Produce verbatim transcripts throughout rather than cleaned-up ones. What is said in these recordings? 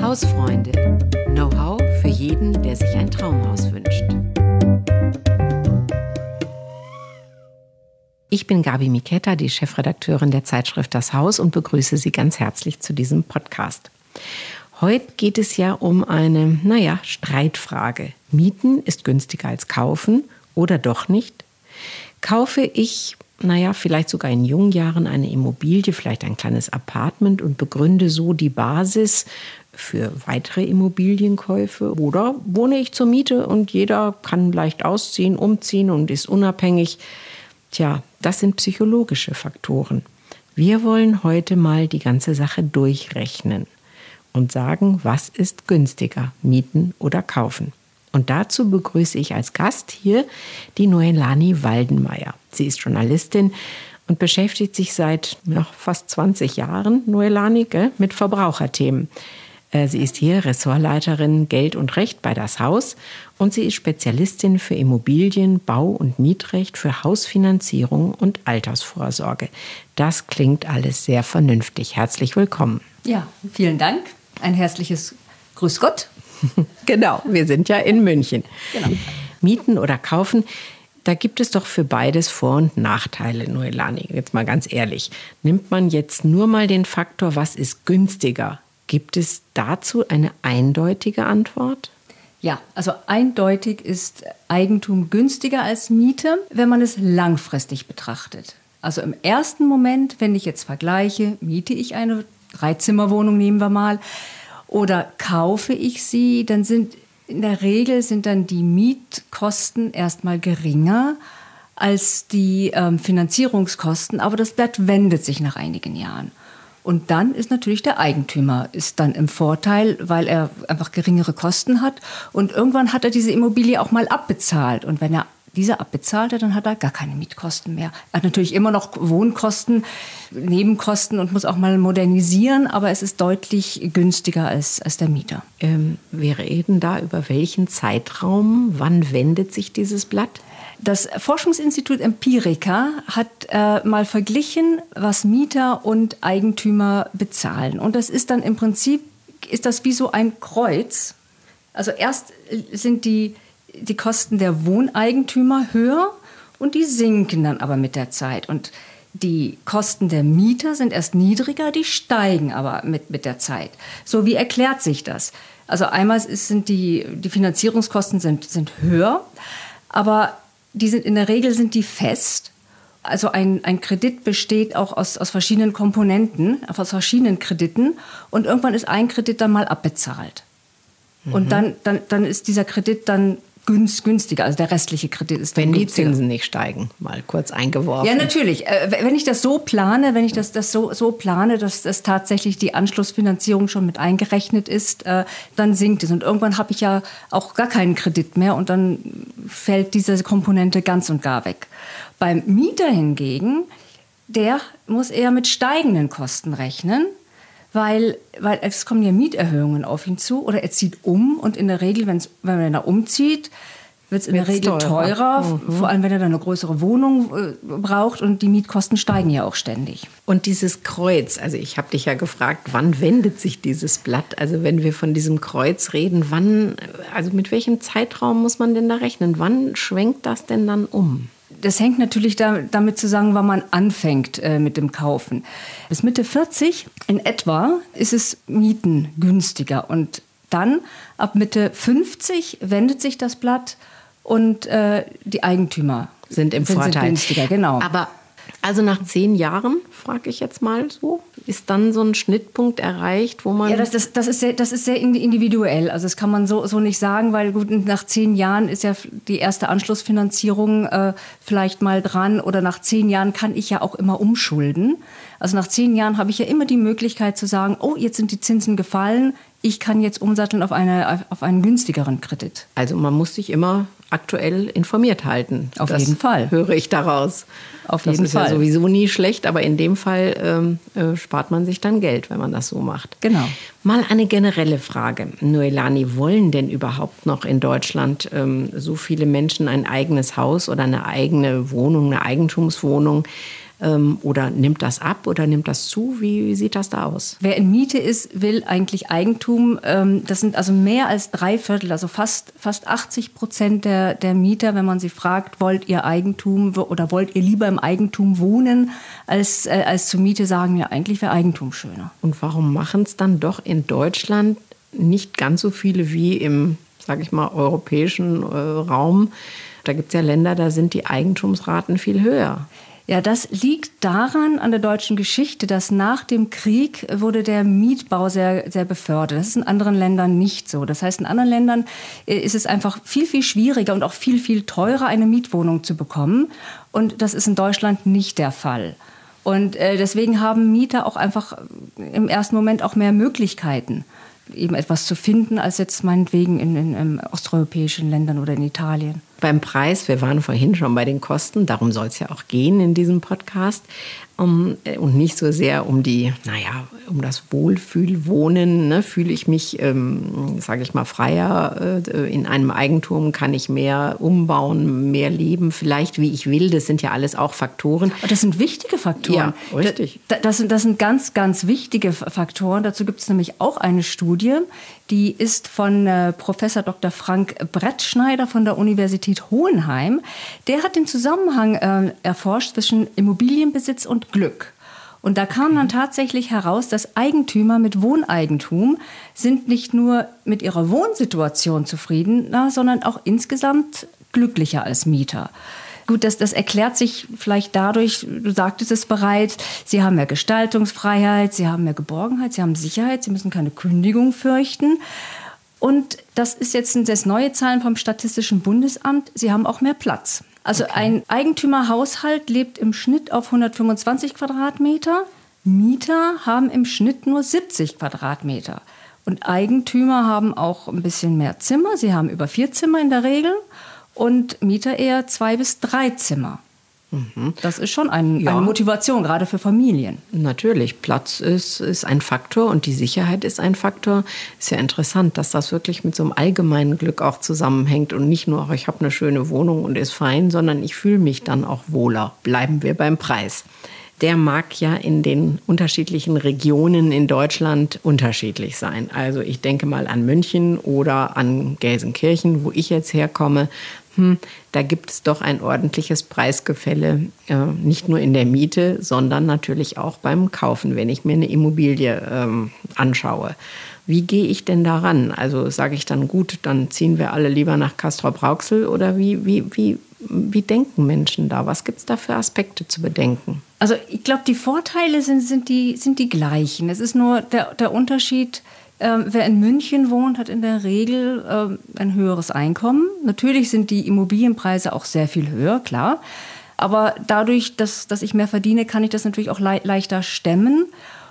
Hausfreunde. Know-how für jeden, der sich ein Traumhaus wünscht. Ich bin Gabi Miketta, die Chefredakteurin der Zeitschrift Das Haus und begrüße Sie ganz herzlich zu diesem Podcast. Heute geht es ja um eine, naja, Streitfrage. Mieten ist günstiger als kaufen oder doch nicht? Kaufe ich, naja, vielleicht sogar in jungen Jahren eine Immobilie, vielleicht ein kleines Apartment und begründe so die Basis für weitere Immobilienkäufe? Oder wohne ich zur Miete und jeder kann leicht ausziehen, umziehen und ist unabhängig? Tja, das sind psychologische Faktoren. Wir wollen heute mal die ganze Sache durchrechnen und sagen, was ist günstiger, mieten oder kaufen? Und dazu begrüße ich als Gast hier die Noelani Waldenmeier. Sie ist Journalistin und beschäftigt sich seit ja, fast zwanzig Jahren, Noelani, gell, mit Verbraucherthemen. Äh, sie ist hier Ressortleiterin Geld und Recht bei Das Haus und sie ist Spezialistin für Immobilien, Bau- und Mietrecht, für Hausfinanzierung und Altersvorsorge. Das klingt alles sehr vernünftig. Herzlich willkommen. Ja, vielen Dank. Ein herzliches Grüß Gott. Genau, wir sind ja in München. Genau. Mieten oder kaufen, da gibt es doch für beides Vor- und Nachteile, Noelani. Jetzt mal ganz ehrlich, nimmt man jetzt nur mal den Faktor, was ist günstiger? Gibt es dazu eine eindeutige Antwort? Ja, also eindeutig ist Eigentum günstiger als Miete, wenn man es langfristig betrachtet. Also im ersten Moment, wenn ich jetzt vergleiche, miete ich eine Dreizimmerwohnung, nehmen wir mal, oder kaufe ich sie, dann sind in der Regel sind dann die Mietkosten erstmal geringer als die ähm, Finanzierungskosten, aber das Blatt wendet sich nach einigen Jahren. Und dann ist natürlich der Eigentümer ist dann im Vorteil, weil er einfach geringere Kosten hat. Und irgendwann hat er diese Immobilie auch mal abbezahlt. Und wenn er diese abbezahlt hat, dann hat er gar keine Mietkosten mehr. Er hat natürlich immer noch Wohnkosten, Nebenkosten und muss auch mal modernisieren, aber es ist deutlich günstiger als, als der Mieter. Ähm, wir reden da über welchen Zeitraum? Wann wendet sich dieses Blatt? Das Forschungsinstitut Empirica hat äh, mal verglichen, was Mieter und Eigentümer bezahlen. Und das ist dann im Prinzip, ist das wie so ein Kreuz. Also erst sind die, die Kosten der Wohneigentümer höher und die sinken dann aber mit der Zeit. Und die Kosten der Mieter sind erst niedriger, die steigen aber mit, mit der Zeit. So, wie erklärt sich das? Also einmal sind die, die Finanzierungskosten sind, sind höher, aber die sind in der Regel sind die fest. Also ein, ein Kredit besteht auch aus, aus verschiedenen Komponenten, aus verschiedenen Krediten. Und irgendwann ist ein Kredit dann mal abbezahlt. Mhm. Und dann, dann, dann ist dieser Kredit dann günstiger, also der restliche Kredit ist dann Wenn die günstiger. Zinsen nicht steigen, mal kurz eingeworfen. Ja, natürlich. Wenn ich das so plane, wenn ich das, das so, so plane, dass das tatsächlich die Anschlussfinanzierung schon mit eingerechnet ist, dann sinkt es. Und irgendwann habe ich ja auch gar keinen Kredit mehr und dann fällt diese Komponente ganz und gar weg. Beim Mieter hingegen, der muss eher mit steigenden Kosten rechnen, weil, weil es kommen ja Mieterhöhungen auf ihn zu oder er zieht um und in der Regel, wenn's, wenn er umzieht, wird es in der Regel teurer, teurer mhm. vor allem wenn er dann eine größere Wohnung äh, braucht und die Mietkosten steigen ja auch ständig. Und dieses Kreuz, also ich habe dich ja gefragt, wann wendet sich dieses Blatt? Also wenn wir von diesem Kreuz reden, wann, also mit welchem Zeitraum muss man denn da rechnen? Wann schwenkt das denn dann um? Das hängt natürlich da, damit zusammen, wann man anfängt äh, mit dem Kaufen. Bis Mitte vierzig in etwa ist es Mieten günstiger. Und dann ab Mitte fünfzig wendet sich das Blatt und äh, die Eigentümer sind im sind, Vorteil. Sind günstiger, genau. Aber also nach zehn Jahren, frage ich jetzt mal so, ist dann so ein Schnittpunkt erreicht, wo man... Ja, das, das, das, ist, sehr, das ist sehr individuell. Also das kann man so, so nicht sagen, weil gut, nach zehn Jahren ist ja die erste Anschlussfinanzierung äh, vielleicht mal dran. Oder nach zehn Jahren kann ich ja auch immer umschulden. Also nach zehn Jahren habe ich ja immer die Möglichkeit zu sagen, oh, jetzt sind die Zinsen gefallen, ich kann jetzt umsatteln auf, eine, auf einen günstigeren Kredit. Also man muss sich immer aktuell informiert halten. Auf das jeden Fall. Höre ich daraus. Auf das jeden ist Fall. ja sowieso nie schlecht, aber in dem Fall ähm, äh, spart man sich dann Geld, wenn man das so macht. Genau. Mal eine generelle Frage. Noelani, wollen denn überhaupt noch in Deutschland ähm, so viele Menschen ein eigenes Haus oder eine eigene Wohnung, eine Eigentumswohnung? Ähm, oder nimmt das ab oder nimmt das zu? Wie, wie sieht das da aus? Wer in Miete ist, will eigentlich Eigentum. Ähm, das sind also mehr als drei Viertel, also fast, fast achtzig Prozent der, der Mieter, wenn man sie fragt, wollt ihr Eigentum oder wollt ihr lieber im Eigentum wohnen als, äh, als zur Miete, sagen ja, eigentlich wäre Eigentum schöner. Und warum machen es dann doch in Deutschland nicht ganz so viele wie im, sage ich mal, europäischen äh, Raum? Da gibt es ja Länder, da sind die Eigentumsraten viel höher. Ja, das liegt daran, an der deutschen Geschichte, dass nach dem Krieg wurde der Mietbau sehr, sehr befördert. Das ist in anderen Ländern nicht so. Das heißt, in anderen Ländern ist es einfach viel, viel schwieriger und auch viel, viel teurer, eine Mietwohnung zu bekommen. Und das ist in Deutschland nicht der Fall. Und äh, deswegen haben Mieter auch einfach im ersten Moment auch mehr Möglichkeiten, eben etwas zu finden, als jetzt meinetwegen in, in, in osteuropäischen Ländern oder in Italien. Beim Preis, wir waren vorhin schon bei den Kosten, darum soll es ja auch gehen in diesem Podcast. Um, und nicht so sehr um die, naja, um das Wohlfühlwohnen. Ne? Fühle ich mich, ähm, sage ich mal, freier äh, in einem Eigentum, kann ich mehr umbauen, mehr leben, vielleicht wie ich will. Das sind ja alles auch Faktoren. Das sind wichtige Faktoren. Ja, richtig. Das, das, sind, das sind ganz, ganz wichtige Faktoren. Dazu gibt es nämlich auch eine Studie, die ist von äh, Professor Doktor Frank Brettschneider von der Universität Hohenheim. Der hat den Zusammenhang äh, erforscht zwischen Immobilienbesitz und Glück. Und da kam dann tatsächlich heraus, dass Eigentümer mit Wohneigentum sind nicht nur mit ihrer Wohnsituation zufriedener, sondern auch insgesamt glücklicher als Mieter. Gut, das, das erklärt sich vielleicht dadurch, du sagtest es bereits, sie haben mehr Gestaltungsfreiheit, sie haben mehr Geborgenheit, sie haben Sicherheit, sie müssen keine Kündigung fürchten. Und das ist jetzt sind jetzt neue Zahlen vom Statistischen Bundesamt, sie haben auch mehr Platz. Also okay. Ein Eigentümerhaushalt lebt im Schnitt auf hundertfünfundzwanzig Quadratmeter, Mieter haben im Schnitt nur siebzig Quadratmeter. Und Eigentümer haben auch ein bisschen mehr Zimmer, sie haben über vier Zimmer in der Regel. Und Mieter eher zwei bis drei Zimmer. Mhm. Das ist schon ein, ja. eine Motivation, gerade für Familien. Natürlich, Platz ist, ist ein Faktor und die Sicherheit ist ein Faktor. Ist ja interessant, dass das wirklich mit so einem allgemeinen Glück auch zusammenhängt und nicht nur, ich habe eine schöne Wohnung und ist fein, sondern ich fühle mich dann auch wohler. Bleiben wir beim Preis. Der mag ja in den unterschiedlichen Regionen in Deutschland unterschiedlich sein. Also ich denke mal an München oder an Gelsenkirchen, wo ich jetzt herkomme. Hm, da gibt es doch ein ordentliches Preisgefälle, äh, nicht nur in der Miete, sondern natürlich auch beim Kaufen, wenn ich mir eine Immobilie ähm, anschaue. Wie gehe ich denn daran? Also sage ich dann, gut, dann ziehen wir alle lieber nach Castrop-Rauxel oder wie, wie, wie, wie denken Menschen da? Was gibt es da für Aspekte zu bedenken? Also ich glaube, die Vorteile sind, sind, die, sind die gleichen. Es ist nur der, der Unterschied, äh, wer in München wohnt, hat in der Regel äh, ein höheres Einkommen. Natürlich sind die Immobilienpreise auch sehr viel höher, klar. Aber dadurch, dass, dass ich mehr verdiene, kann ich das natürlich auch le- leichter stemmen.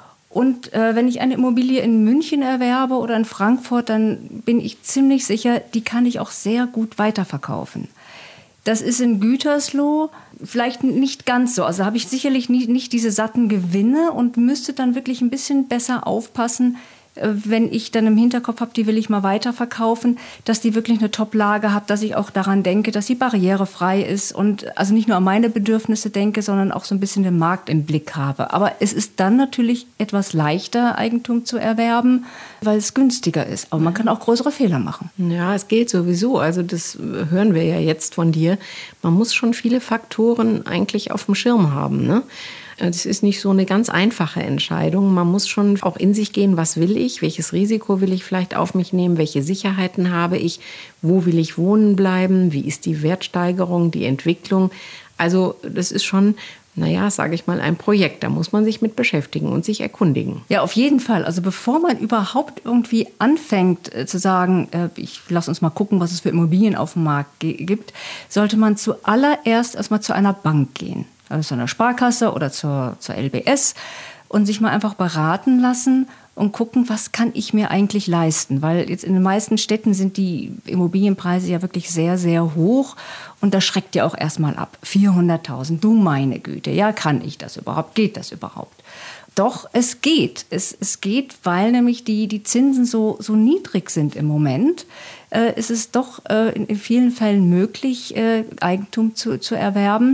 Und äh, wenn ich eine Immobilie in München erwerbe oder in Frankfurt, dann bin ich ziemlich sicher, die kann ich auch sehr gut weiterverkaufen. Das ist in Gütersloh vielleicht nicht ganz so. Also habe ich sicherlich nicht, nicht diese satten Gewinne und müsste dann wirklich ein bisschen besser aufpassen, wenn ich dann im Hinterkopf habe, die will ich mal weiterverkaufen, dass die wirklich eine Top-Lage hat, dass ich auch daran denke, dass sie barrierefrei ist und also nicht nur an meine Bedürfnisse denke, sondern auch so ein bisschen den Markt im Blick habe. Aber es ist dann natürlich etwas leichter, Eigentum zu erwerben, weil es günstiger ist. Aber man kann auch größere Fehler machen. Ja, es geht sowieso. Also das hören wir ja jetzt von dir. Man muss schon viele Faktoren eigentlich auf dem Schirm haben, ne? Es ist nicht so eine ganz einfache Entscheidung. Man muss schon auch in sich gehen, was will ich, welches Risiko will ich vielleicht auf mich nehmen, welche Sicherheiten habe ich, wo will ich wohnen bleiben, wie ist die Wertsteigerung, die Entwicklung. Also das ist schon, naja, sage ich mal, ein Projekt. Da muss man sich mit beschäftigen und sich erkundigen. Ja, auf jeden Fall. Also bevor man überhaupt irgendwie anfängt äh, zu sagen, äh, ich lass uns mal gucken, was es für Immobilien auf dem Markt g- gibt, sollte man zuallererst erstmal zu einer Bank gehen. Also zu einer Sparkasse oder zur, zur L B S und sich mal einfach beraten lassen und gucken, was kann ich mir eigentlich leisten. Weil jetzt in den meisten Städten sind die Immobilienpreise ja wirklich sehr, sehr hoch und das schreckt ja auch erstmal ab. vierhunderttausend, du meine Güte, ja, kann ich das überhaupt? Geht das überhaupt? Doch, es geht. Es, es geht, weil nämlich die, die Zinsen so, so niedrig sind im Moment. Äh, ist es doch äh, in, in vielen Fällen möglich, äh, Eigentum zu, zu erwerben.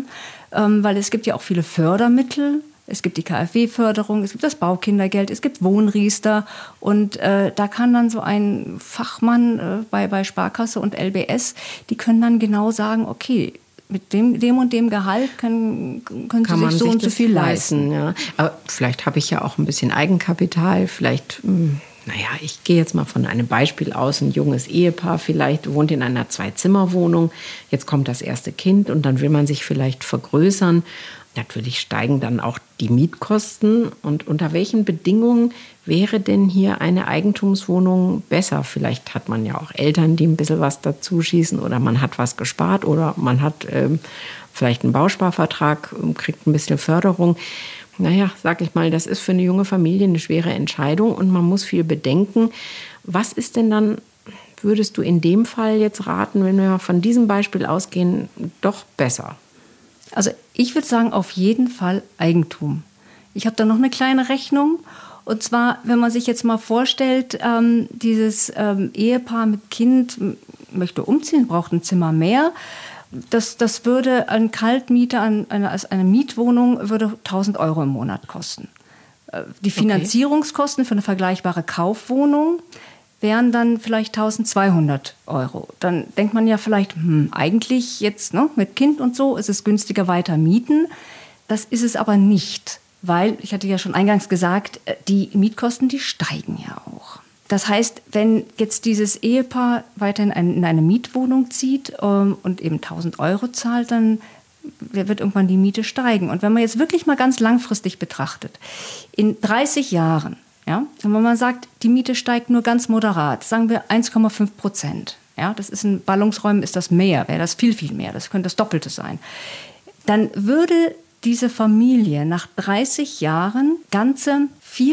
ähm, weil es gibt ja auch viele Fördermittel. Es gibt die K f W-Förderung, es gibt das Baukindergeld, es gibt Wohnriester. Und äh, da kann dann so ein Fachmann äh, bei, bei Sparkasse und L B S, die können dann genau sagen, okay, mit dem, dem und dem Gehalt können, können Kann Sie man sich so sich und so viel leisten. leisten. Ja. Aber vielleicht habe ich ja auch ein bisschen Eigenkapital. Vielleicht, mh, naja, ich gehe jetzt mal von einem Beispiel aus. Ein junges Ehepaar vielleicht wohnt in einer Zwei-Zimmer-Wohnung. Jetzt kommt das erste Kind und dann will man sich vielleicht vergrößern. Natürlich steigen dann auch die Mietkosten. Und unter welchen Bedingungen wäre denn hier eine Eigentumswohnung besser? Vielleicht hat man ja auch Eltern, die ein bisschen was dazu schießen oder man hat was gespart oder man hat ähm, vielleicht einen Bausparvertrag, kriegt ein bisschen Förderung. Naja, sag ich mal, das ist für eine junge Familie eine schwere Entscheidung und man muss viel bedenken. Was ist denn dann, würdest du in dem Fall jetzt raten, wenn wir von diesem Beispiel ausgehen, doch besser? Also ich würde sagen, auf jeden Fall Eigentum. Ich habe da noch eine kleine Rechnung. Und zwar, wenn man sich jetzt mal vorstellt, ähm, dieses ähm, Ehepaar mit Kind möchte umziehen, braucht ein Zimmer mehr. Das, das würde ein Kaltmieter, an eine, also eine Mietwohnung, würde tausend Euro im Monat kosten. Äh, die Finanzierungskosten für eine vergleichbare Kaufwohnung wären dann vielleicht tausendzweihundert Euro. Dann denkt man ja vielleicht, hm, eigentlich jetzt ne, mit Kind und so ist es günstiger weiter mieten. Das ist es aber nicht, weil, ich hatte ja schon eingangs gesagt, die Mietkosten, die steigen ja auch. Das heißt, wenn jetzt dieses Ehepaar weiterhin in eine Mietwohnung zieht ähm, und eben tausend Euro zahlt, dann wird irgendwann die Miete steigen. Und wenn man jetzt wirklich mal ganz langfristig betrachtet, in dreißig Jahren, ja, wenn man sagt, die Miete steigt nur ganz moderat, sagen wir eins Komma fünf Prozent. Ja, das ist in Ballungsräumen ist das mehr, wäre das viel, viel mehr. Das könnte das Doppelte sein. Dann würde diese Familie nach dreißig Jahren ganze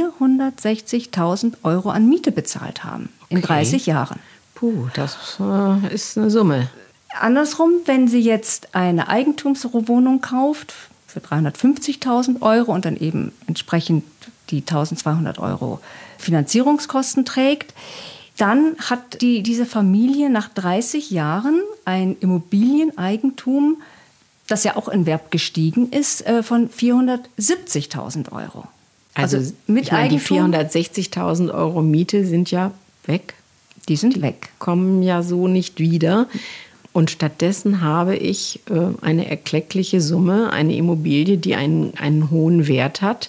vierhundertsechzigtausend Euro an Miete bezahlt haben. In okay. dreißig Jahren. Puh, das äh, ist eine Summe. Andersrum, wenn sie jetzt eine Eigentumswohnung kauft für dreihundertfünfzigtausend Euro und dann eben entsprechend die eintausendzweihundert Euro Finanzierungskosten trägt, dann hat die, diese Familie nach dreißig Jahren ein Immobilieneigentum, das ja auch in Wert gestiegen ist, von vierhundertsiebzigtausend Euro. Also, also mit ich meine, die vierhundertsechzigtausend Euro Miete sind ja weg. Die sind die weg. Kommen ja so nicht wieder. Und stattdessen habe ich äh, eine erkleckliche Summe, eine Immobilie, die einen, einen hohen Wert hat,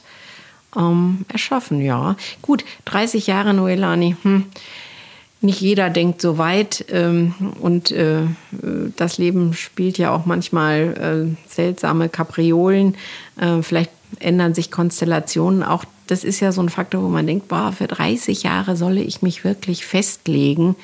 ähm, erschaffen. Ja, gut, dreißig Jahre, Noelani, hm. Nicht jeder denkt so weit ähm, und äh, das Leben spielt ja auch manchmal äh, seltsame Kapriolen. Äh, vielleicht ändern sich Konstellationen. Auch das ist ja so ein Faktor, wo man denkt, boah, für dreißig Jahre solle ich mich wirklich festlegen.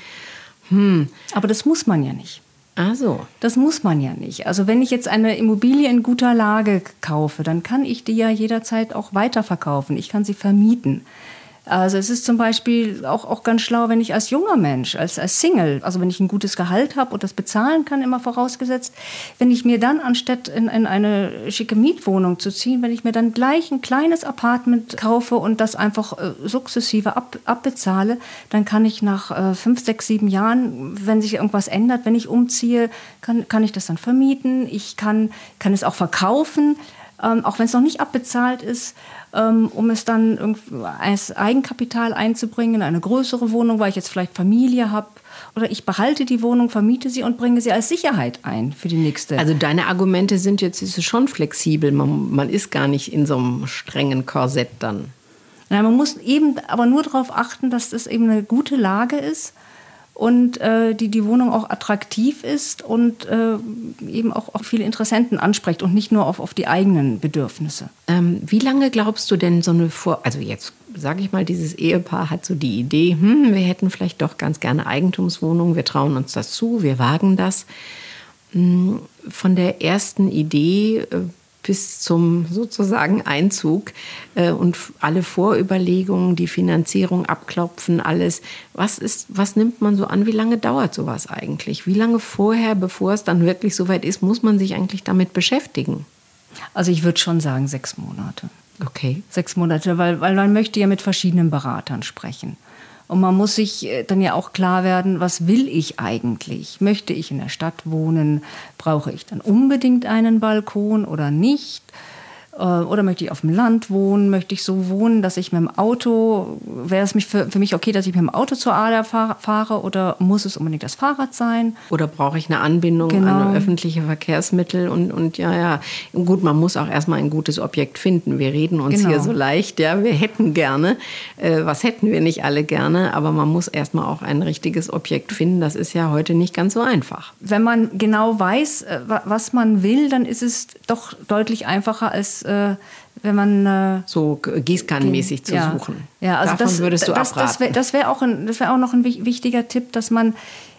Hm. Aber das muss man ja nicht. Ach so. Das muss man ja nicht. Also wenn ich jetzt eine Immobilie in guter Lage kaufe, dann kann ich die ja jederzeit auch weiterverkaufen. Ich kann sie vermieten. Also es ist zum Beispiel auch, auch ganz schlau, wenn ich als junger Mensch, als, als Single, also wenn ich ein gutes Gehalt habe und das bezahlen kann, immer vorausgesetzt, wenn ich mir dann, anstatt in, in eine schicke Mietwohnung zu ziehen, wenn ich mir dann gleich ein kleines Apartment kaufe und das einfach äh, sukzessive ab, abbezahle, dann kann ich nach äh, fünf, sechs, sieben Jahren, wenn sich irgendwas ändert, wenn ich umziehe, kann, kann ich das dann vermieten. Ich kann, kann es auch verkaufen, ähm, auch wenn es noch nicht abbezahlt ist, um es dann als Eigenkapital einzubringen in eine größere Wohnung, weil ich jetzt vielleicht Familie habe. Oder ich behalte die Wohnung, vermiete sie und bringe sie als Sicherheit ein für die nächste. Also deine Argumente sind jetzt ist es schon flexibel. Man, man ist gar nicht in so einem strengen Korsett dann. Nein, man muss eben aber nur darauf achten, dass das eben eine gute Lage ist und äh, die, die Wohnung auch attraktiv ist und äh, eben auch, auch viele Interessenten anspricht und nicht nur auf, auf die eigenen Bedürfnisse. Ähm, wie lange glaubst du denn so eine Vor... Also jetzt sage ich mal, dieses Ehepaar hat so die Idee, hm, wir hätten vielleicht doch ganz gerne Eigentumswohnungen, wir trauen uns das zu, wir wagen das. Von der ersten Idee äh, bis zum sozusagen Einzug äh, und alle Vorüberlegungen, die Finanzierung abklopfen, alles. Was ist, was nimmt man so an? Wie lange dauert sowas eigentlich? Wie lange vorher, bevor es dann wirklich soweit ist, muss man sich eigentlich damit beschäftigen? Also ich würde schon sagen sechs Monate. Okay. Sechs Monate, weil, weil man möchte ja mit verschiedenen Beratern sprechen. Und man muss sich dann ja auch klar werden, was will ich eigentlich? Möchte ich in der Stadt wohnen? Brauche ich dann unbedingt einen Balkon oder nicht? Oder möchte ich auf dem Land wohnen? Möchte ich so wohnen, dass ich mit dem Auto, wäre es mich für, für mich okay, dass ich mit dem Auto zur Ader fahre oder muss es unbedingt das Fahrrad sein? Oder brauche ich eine Anbindung Genau. an öffentliche Verkehrsmittel? Und, und ja, ja, gut, man muss auch erstmal ein gutes Objekt finden. Wir reden uns Genau. hier so leicht, ja, wir hätten gerne. Äh, was hätten wir nicht alle gerne? Aber man muss erstmal auch ein richtiges Objekt finden. Das ist ja heute nicht ganz so einfach. Wenn man genau weiß, was man will, dann ist es doch deutlich einfacher, als äh, wenn man... Äh, so gießkannenmäßig zu ja, suchen. Ja, also Davon das, würdest du das, abraten. Das wäre das wär auch, ein, das wär auch noch ein wichtiger Tipp, dass man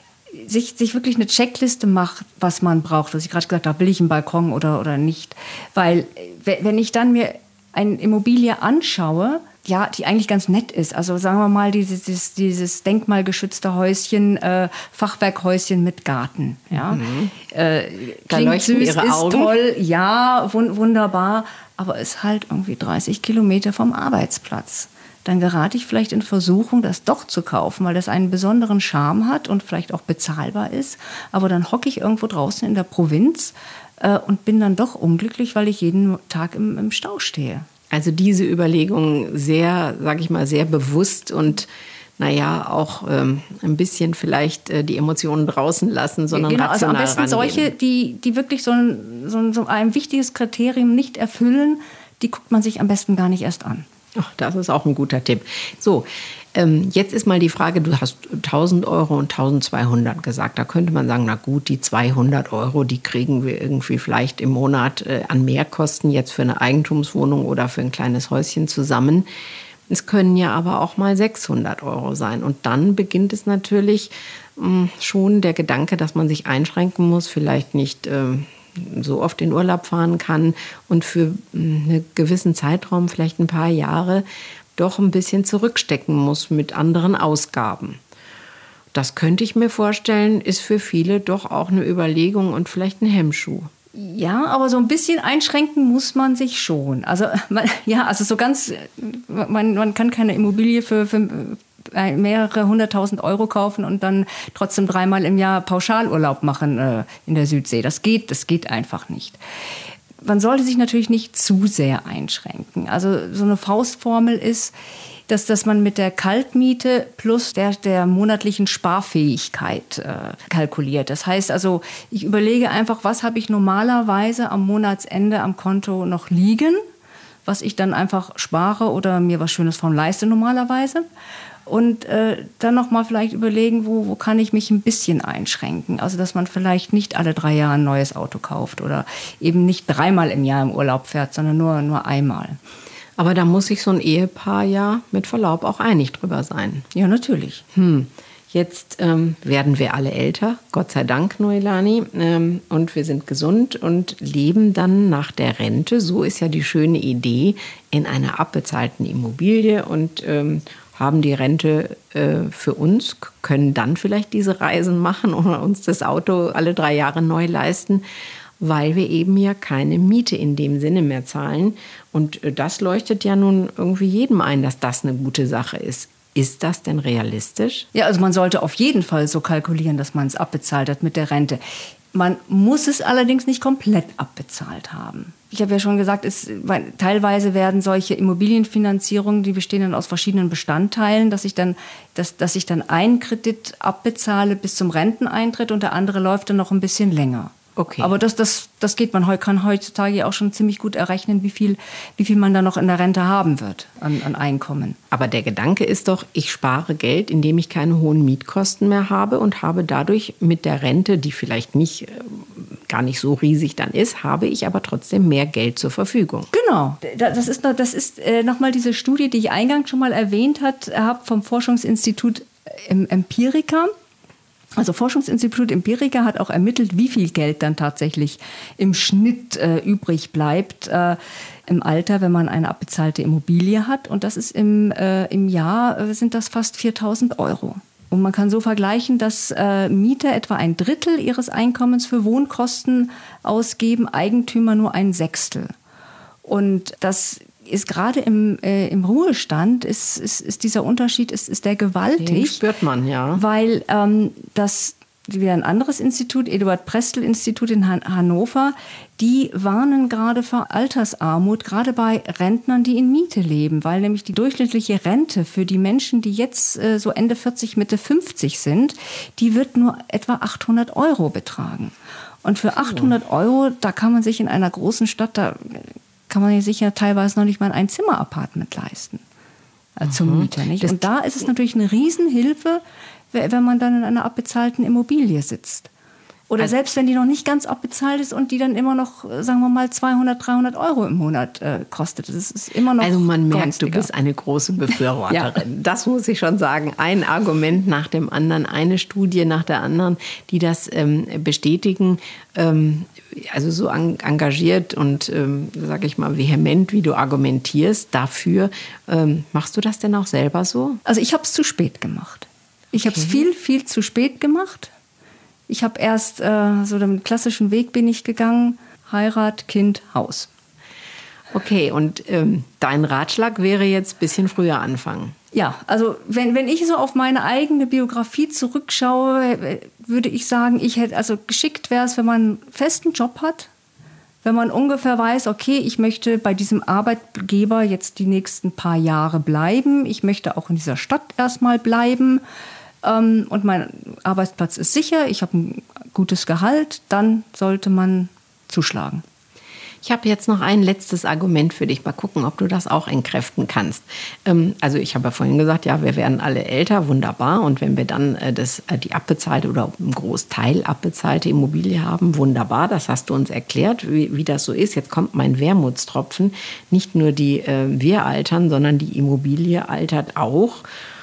sich, sich wirklich eine Checkliste macht, was man braucht. Was ich gerade gesagt habe, will ich einen Balkon oder, oder nicht. Weil wenn ich dann mir eine Immobilie anschaue, ja, die eigentlich ganz nett ist. Also sagen wir mal dieses, dieses, dieses denkmalgeschützte Häuschen, äh, Fachwerkhäuschen mit Garten. Ja? Mhm. Äh, Da klingt leuchten süß, ihre ist Augen. toll, ja, wun- wunderbar, aber ist halt irgendwie dreißig Kilometer vom Arbeitsplatz. Dann gerate ich vielleicht in Versuchung, das doch zu kaufen, weil das einen besonderen Charme hat und vielleicht auch bezahlbar ist. Aber dann hocke ich irgendwo draußen in der Provinz äh, und bin dann doch unglücklich, weil ich jeden Tag im, im Stau stehe. Also diese Überlegung sehr, sage ich mal, sehr bewusst und naja, auch ähm, ein bisschen vielleicht äh, die Emotionen draußen lassen, sondern genau, also rational am besten rangehen. solche, die, die wirklich so ein, so, ein, so ein wichtiges Kriterium nicht erfüllen, die guckt man sich am besten gar nicht erst an. Ach, das ist auch ein guter Tipp. So, ähm, jetzt ist mal die Frage, du hast tausend Euro und tausendzweihundert gesagt. Da könnte man sagen, na gut, die zweihundert Euro, die kriegen wir irgendwie vielleicht im Monat äh, an Mehrkosten jetzt für eine Eigentumswohnung oder für ein kleines Häuschen zusammen. Es können ja aber auch mal sechshundert Euro sein. Und dann beginnt es natürlich mh, schon der Gedanke, dass man sich einschränken muss, vielleicht nicht ähm, so oft in Urlaub fahren kann und für einen gewissen Zeitraum, vielleicht ein paar Jahre, doch ein bisschen zurückstecken muss mit anderen Ausgaben. Das könnte ich mir vorstellen, ist für viele doch auch eine Überlegung und vielleicht ein Hemmschuh. Ja, aber so ein bisschen einschränken muss man sich schon. Also man, ja, also so ganz, man, man kann keine Immobilie für, für mehrere hunderttausend Euro kaufen und dann trotzdem dreimal im Jahr Pauschalurlaub machen äh, in der Südsee. Das geht, das geht einfach nicht. Man sollte sich natürlich nicht zu sehr einschränken. Also so eine Faustformel ist, dass, dass man mit der Kaltmiete plus der, der monatlichen Sparfähigkeit äh, kalkuliert. Das heißt also, ich überlege einfach, was habe ich normalerweise am Monatsende am Konto noch liegen, was ich dann einfach spare oder mir was Schönes von leiste normalerweise. Und äh, dann noch mal vielleicht überlegen, wo, wo kann ich mich ein bisschen einschränken. Also dass man vielleicht nicht alle drei Jahre ein neues Auto kauft oder eben nicht dreimal im Jahr im Urlaub fährt, sondern nur, nur einmal. Aber da muss sich so ein Ehepaar ja mit Verlaub auch einig drüber sein. Ja, natürlich. Hm. Jetzt ähm, werden wir alle älter, Gott sei Dank, Noelani, ähm, und wir sind gesund und leben dann nach der Rente, so ist ja die schöne Idee, in einer abbezahlten Immobilie und ähm, haben die Rente äh, für uns, können dann vielleicht diese Reisen machen oder uns das Auto alle drei Jahre neu leisten, weil wir eben ja keine Miete in dem Sinne mehr zahlen. Und äh, das leuchtet ja nun irgendwie jedem ein, dass das eine gute Sache ist. Ist das denn realistisch? Ja, also man sollte auf jeden Fall so kalkulieren, dass man es abbezahlt hat mit der Rente. Man muss es allerdings nicht komplett abbezahlt haben. Ich habe ja schon gesagt, es, teilweise werden solche Immobilienfinanzierungen, die bestehen dann aus verschiedenen Bestandteilen, dass ich dann, dass, dass ich dann einen Kredit abbezahle bis zum Renteneintritt und der andere läuft dann noch ein bisschen länger. Okay. Aber das, das, das geht man kann heutzutage auch schon ziemlich gut errechnen, wie viel, wie viel man dann noch in der Rente haben wird an, an Einkommen. Aber der Gedanke ist doch, ich spare Geld, indem ich keine hohen Mietkosten mehr habe und habe dadurch mit der Rente, die vielleicht nicht, äh, gar nicht so riesig dann ist, habe ich aber trotzdem mehr Geld zur Verfügung. Genau. Das ist, das ist äh, nochmal diese Studie, die ich eingangs schon mal erwähnt habe, vom Forschungsinstitut Empirica. Also Forschungsinstitut Empirica hat auch ermittelt, wie viel Geld dann tatsächlich im Schnitt äh, übrig bleibt äh, im Alter, wenn man eine abbezahlte Immobilie hat. Und das ist im, äh, im Jahr äh, sind das fast viertausend Euro. Und man kann so vergleichen, dass äh, Mieter etwa ein Drittel ihres Einkommens für Wohnkosten ausgeben, Eigentümer nur ein Sechstel. Und das ist gerade im, äh, im Ruhestand, ist, ist, ist dieser Unterschied, ist, ist der gewaltig. Den spürt man, ja. Weil ähm, das wieder ein anderes Institut, Eduard-Prestel-Institut in Han- Hannover, die warnen gerade vor Altersarmut, gerade bei Rentnern, die in Miete leben, weil nämlich die durchschnittliche Rente für die Menschen, die jetzt äh, so Ende vierzig, Mitte fünfzig sind, die wird nur etwa achthundert Euro betragen. Und für achthundert Euro, da kann man sich in einer großen Stadt, da kann man sich ja teilweise noch nicht mal ein Einzimmer-Apartment leisten. Also zur Miete, nicht? Und da ist es natürlich eine Riesenhilfe, wenn man dann in einer abbezahlten Immobilie sitzt. Oder also selbst wenn die noch nicht ganz abbezahlt ist und die dann immer noch, sagen wir mal, zweihundert, dreihundert Euro im Monat äh, kostet. Das ist immer noch Also man merkt, günstiger. Du bist eine große Befürworterin. Ja. Das muss ich schon sagen. Ein Argument nach dem anderen, eine Studie nach der anderen, die das ähm, bestätigen. Ähm, also so en- engagiert und, ähm, sage ich mal, vehement, wie du argumentierst dafür. Ähm, machst du das denn auch selber so? Also ich habe es zu spät gemacht. Ich habe es viel, viel zu spät gemacht. Ich habe erst äh, so den klassischen Weg bin ich gegangen, Heirat, Kind, Haus. Okay, und ähm, dein Ratschlag wäre jetzt ein bisschen früher anfangen. Ja, also wenn, wenn ich so auf meine eigene Biografie zurückschaue, würde ich sagen, ich hätte, also geschickt wäre es, wenn man einen festen Job hat, wenn man ungefähr weiß, okay, ich möchte bei diesem Arbeitgeber jetzt die nächsten paar Jahre bleiben, ich möchte auch in dieser Stadt erstmal bleiben, ähm, und mein Arbeitsplatz ist sicher, ich habe ein gutes Gehalt, dann sollte man zuschlagen. Ich habe jetzt noch ein letztes Argument für dich. Mal gucken, ob du das auch entkräften kannst. Ähm, also ich habe ja vorhin gesagt, ja, wir werden alle älter, wunderbar. Und wenn wir dann äh, das, äh, die abbezahlte oder einen Großteil abbezahlte Immobilie haben, wunderbar. Das hast du uns erklärt, wie, wie das so ist. Jetzt kommt mein Wermutstropfen. Nicht nur die äh, wir altern, sondern die Immobilie altert auch.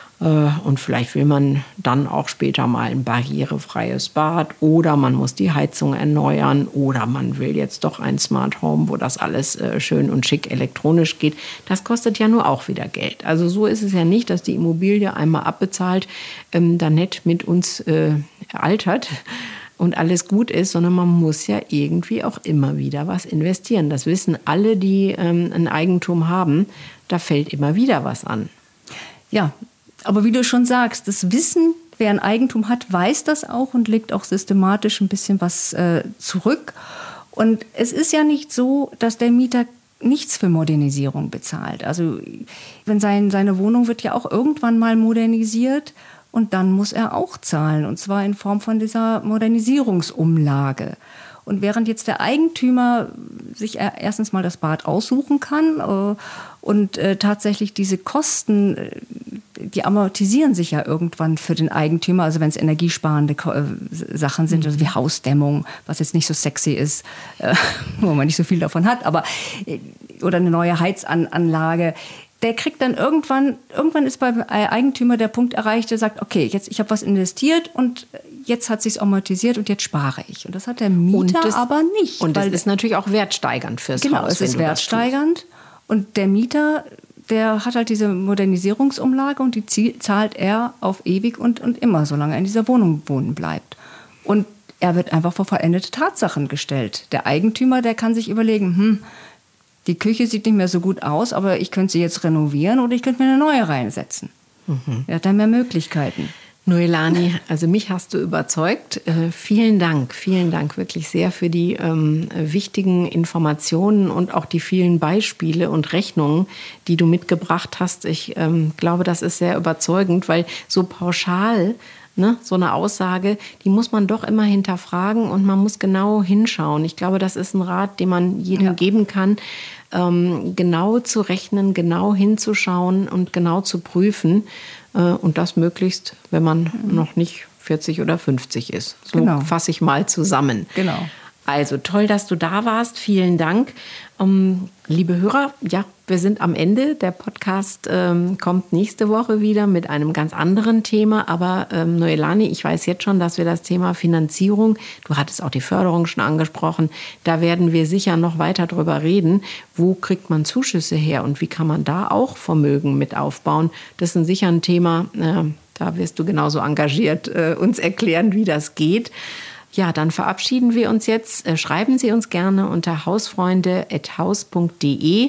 Und vielleicht will man dann auch später mal ein barrierefreies Bad oder man muss die Heizung erneuern oder man will jetzt doch ein Smart Home, wo das alles schön und schick elektronisch geht. Das kostet ja nur auch wieder Geld. Also so ist es ja nicht, dass die Immobilie einmal abbezahlt, ähm, dann nett mit uns äh, altert und alles gut ist, sondern man muss ja irgendwie auch immer wieder was investieren. Das wissen alle, die ähm, ein Eigentum haben. Da fällt immer wieder was an. Ja, aber wie du schon sagst, das Wissen, wer ein Eigentum hat, weiß das auch und legt auch systematisch ein bisschen was äh, zurück. Und es ist ja nicht so, dass der Mieter nichts für Modernisierung bezahlt. Also wenn sein, seine Wohnung wird ja auch irgendwann mal modernisiert und dann muss er auch zahlen. Und zwar in Form von dieser Modernisierungsumlage. Und während jetzt der Eigentümer sich erstens mal das Bad aussuchen kann äh, und äh, tatsächlich diese Kosten, äh, die amortisieren sich ja irgendwann für den Eigentümer, also wenn es energiesparende äh, Sachen sind, also wie Hausdämmung, was jetzt nicht so sexy ist, äh, wo man nicht so viel davon hat, aber äh, oder eine neue Heizanlage. Der kriegt dann irgendwann, irgendwann ist beim Eigentümer der Punkt erreicht, der sagt, okay, jetzt ich habe was investiert und jetzt hat sich's amortisiert und jetzt spare ich. Und das hat der Mieter das, aber nicht. Und das ist natürlich auch wertsteigernd fürs genau, Haus. Genau, es ist wertsteigernd. Und der Mieter, der hat halt diese Modernisierungsumlage und die zahlt er auf ewig und, und immer, solange er in dieser Wohnung wohnen bleibt. Und er wird einfach vor vollendete Tatsachen gestellt. Der Eigentümer, der kann sich überlegen, hm, die Küche sieht nicht mehr so gut aus, aber ich könnte sie jetzt renovieren oder ich könnte mir eine neue reinsetzen. Mhm. Er hat dann mehr Möglichkeiten. Noelani, also mich hast du überzeugt. Äh, vielen Dank, vielen Dank wirklich sehr für die ähm, wichtigen Informationen und auch die vielen Beispiele und Rechnungen, die du mitgebracht hast. Ich ähm, glaube, das ist sehr überzeugend, weil so pauschal, ne, so eine Aussage, die muss man doch immer hinterfragen und man muss genau hinschauen. Ich glaube, das ist ein Rat, den man jedem ja. geben kann, ähm, genau zu rechnen, genau hinzuschauen und genau zu prüfen. Äh, und das möglichst, wenn man mhm. noch nicht vierzig oder fünfzig ist. So genau. fasse ich mal zusammen. Genau. Also toll, dass du da warst. Vielen Dank. Ähm, liebe Hörer, ja, wir sind am Ende. Der Podcast ähm, kommt nächste Woche wieder mit einem ganz anderen Thema. Aber ähm, Noelani, ich weiß jetzt schon, dass wir das Thema Finanzierung, du hattest auch die Förderung schon angesprochen, da werden wir sicher noch weiter drüber reden. Wo kriegt man Zuschüsse her und wie kann man da auch Vermögen mit aufbauen? Das ist sicher ein Thema, äh, da wirst du genauso engagiert äh, uns erklären, wie das geht. Ja, dann verabschieden wir uns jetzt. Schreiben Sie uns gerne unter hausfreunde at haus punkt de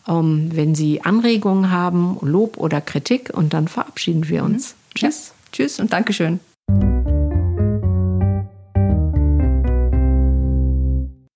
ähm, wenn Sie Anregungen haben, Lob oder Kritik. Und dann verabschieden wir uns. Mhm. Tschüss. Ja. Tschüss und Dankeschön.